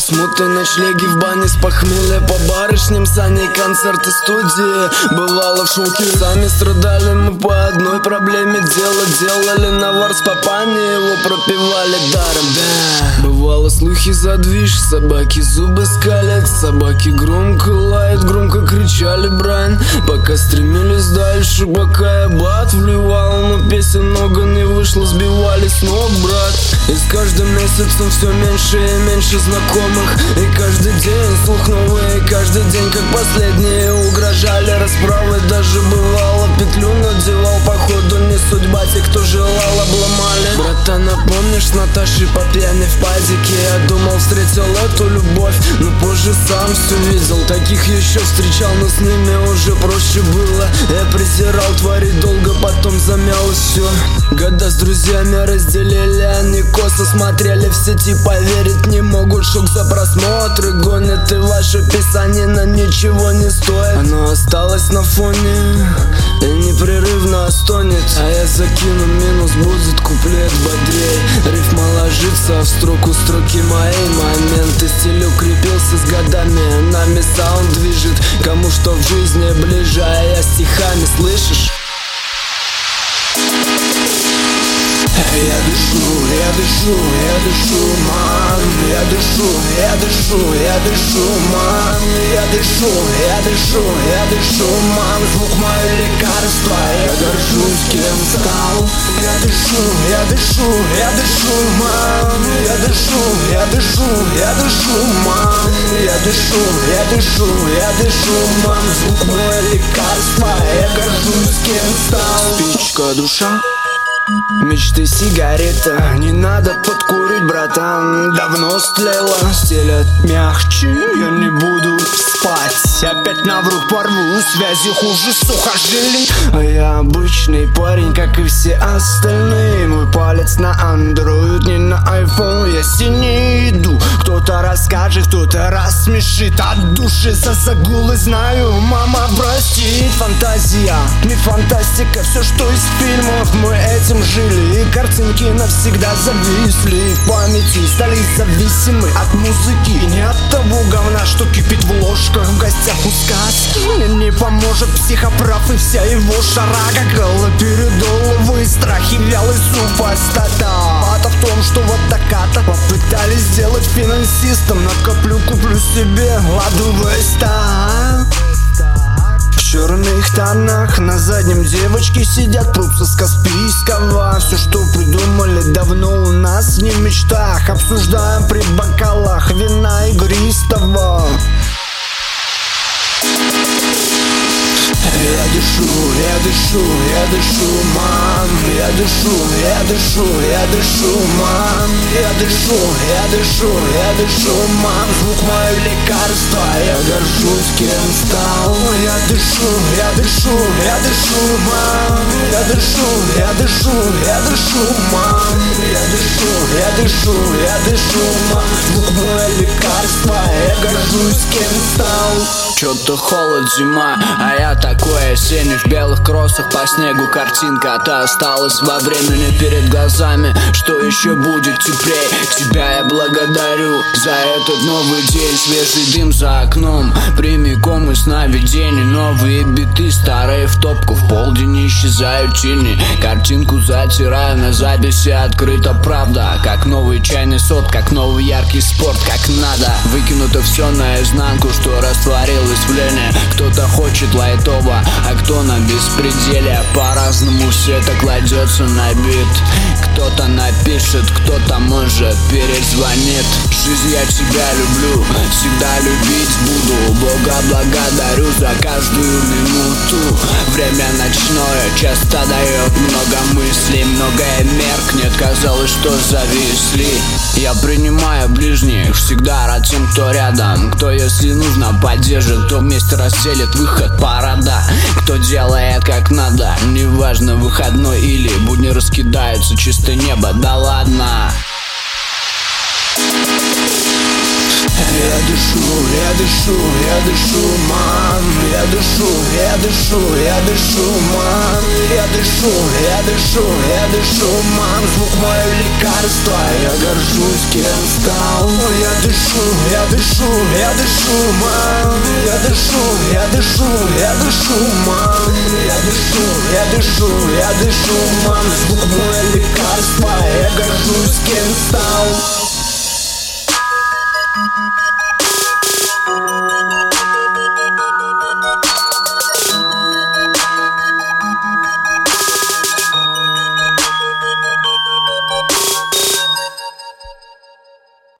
Смуты, ночлеги в бане с похмелья, по барышням, саней, концерты, студии. Бывало в шоке, сами страдали мы по одной проблеме. Делали навар с папани, его пропивали даром, да. Бывало слухи за движ, собаки зубы скалят, собаки громко лают, громко кричали брань. Пока стремились дальше, пока я бат вливал, но песен много не вышло, сбивали с ног, брат. И с каждым месяцем все меньше и меньше знакомых, и каждый день слух новый, и каждый день как последние угрожали расправой. Даже бывало петлю надевал, походу не судьба, те, кто желал, обломали. Братан, напомнишь, с Наташей по пьяни в падике? Я думал, встретил эту любовь, но позже сам все видел. Таких еще встречал, но с ними уже проще было. Я презирал твари долго, потом замялось все. Года с друзьями разделили, они косо смотрели в сети, поверить не могут, шок за просмотры гонят. И ваша писанина ничего не стоит, оно осталось на фоне и непрерывно стонет. А я закину минус, будет куплет бодрей. Рифма ложится в строку, строки мои моменты. Стиль укрепился с годами, нами саунд движет. Кому что в жизни ближе, а я стихами, слышишь? Я дышу, мам. Я дышу, мам. Я дышу, мам. Звук мое лекарство, я горжусь, кем стал. Я дышу, мам. Я дышу, мам. Я дышу, мам. Звук мое лекарство, я горжусь, кем стал. Спичка, душа, мечты, сигарета, не надо подкурить, братан, давно стлела. Стелят мягче, я не буду спать. Опять на врук порву, связи хуже сухожилий. А я обычный парень, как и все остальные. Мой палец на Android, не на iPhone. Я синий иду, кто-то расскажет, кто-то рассмешит. От души за загулы знаю, мама простит. Фантазия, не фантастика, все, что из фильмов, мы этим жили. И картинки навсегда зависли в памяти, стали зависимы от музыки. И не от того говна, что кипит в ложках в гостях у сказки. Мне не поможет психоправ и вся его шарага. Галоперидоловые страхи, вялый супостата. А-то в том, что вот так-то попытались сделать финансистом. Накоплю, куплю себе ладу Веста. В черных тонах на заднем девочки сидят, прутся с Каспийского. Все, что придумали давно у нас не в мечтах. Обсуждаем при бокалах вина игристого. Я дышу, мам. Я дышу, мам. Я дышу, мам. Звук мое лекарство, я горжусь, кем стал. Я дышу, мам. Я дышу, мам. Я дышу, мам. Звук мое лекарство, я горжусь, кем стал. Чё-то холод, зима, а я такой осенний. В белых кроссах по снегу картинка-то осталась во времени перед глазами. Что еще будет теплее? Тебя я благодарю за этот новый день. Свежий дым за окном, прямиком из сновидений. Новые биты, старые в топку, в полдень исчезают тени. Картинку затираю, на записи открыта правда. Как новый чайный сот, как новый яркий спорт, как надо. Выкинуто все наизнанку, что растворилось в лене. Кто-то хочет лайтово, а кто на беспределе. По-разному все это кладется на бит. Кто-то напишет, кто-то может перезвонит. Жизнь, я тебя люблю, всегда любить буду. Бога благодарю за каждую минуту. Время ночное часто дает много мыслей. Многое меркнет, казалось, что зависли. Я принимаю ближних, всегда рад тем, кто рядом. Кто, если нужно, поддержит, кто вместе разделит выход парада. Кто делает как надо, неважно, выходной или будни, раскидаются чистое небо, да ладно. Я дышу, мам. Я дышу, мам. Я дышу, мам. Звук мое лекарство, я горжусь, кем стал. Я дышу, мам. Я дышу, мам. Я дышу, мам. Звук мое лекарство, я горжусь, кем стал.